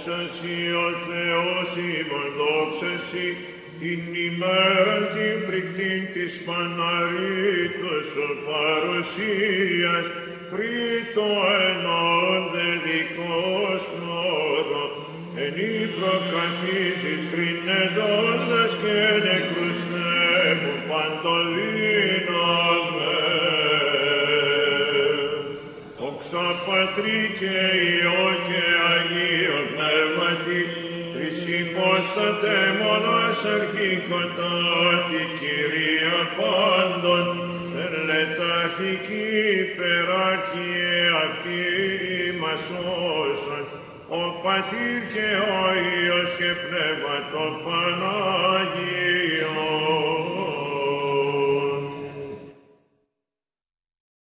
Δόξα Συ ο Θεός ημών, δόξα Συ, την ημέρα την πρικτήν της Παναρίτος ο παρουσίας, πριν το ενώνται δικός νόδο, εν ή προκαθήσεις κρινεδόντας και νεκρούς νέμου παντοδύναμε. Δόξα Πατρί και Υιό και Αγίο Πνεύματι, τρεις υπόσταται μονάς αρχικοτάτη, Κυρία πάντων, τελεταθηκή υπεράρχιε αυτή ημάς όσων, ο Πατήρ και ο Υιός και Πνεύμα το Πανάγιο,